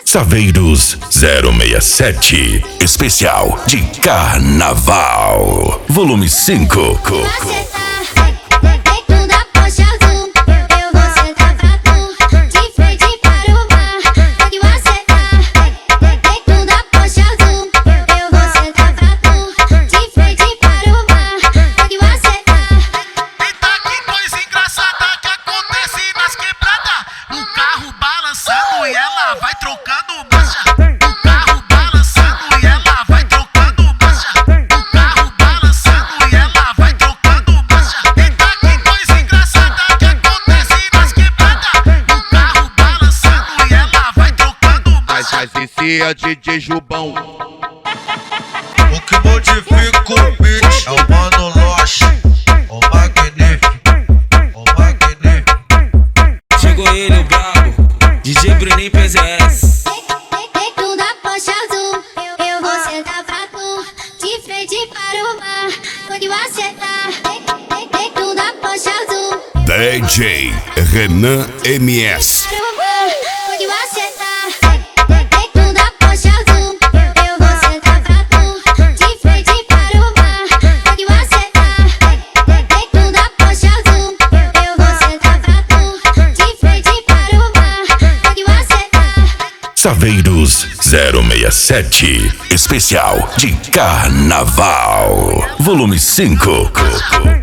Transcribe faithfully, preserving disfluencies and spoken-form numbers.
Saveiros zero seis sete, especial de Carnaval, volume cinco. E ela vai trocando marcha. O carro balançando e ela vai trocando marcha. O carro balançando e ela vai trocando marcha. Eita, que coisa engraçada que acontece nas quebradas. O carro balançando e ela vai trocando marcha. Mas esse é D J Jubão. O que modifica o beat é o Mano Loche, o magnífico, o magnífico. Chegou ele, o brabo, D J Bruninho P Z S. Dentro da Porsche azul, eu, eu vou sentar pra tu, de frente para o mar, onde você tá. Dentro da Porsche azul, D J Renan M S. para o mar, onde você tá. Dentro da Porsche azul, eu, eu vou sentar pra tu, de frente para o mar, onde você tá. Dentro da Porsche azul, eu, eu vou sentar pra tu, de frente para o mar, onde você tá. Saveiros zero seis sete, especial de Carnaval, volume cinco.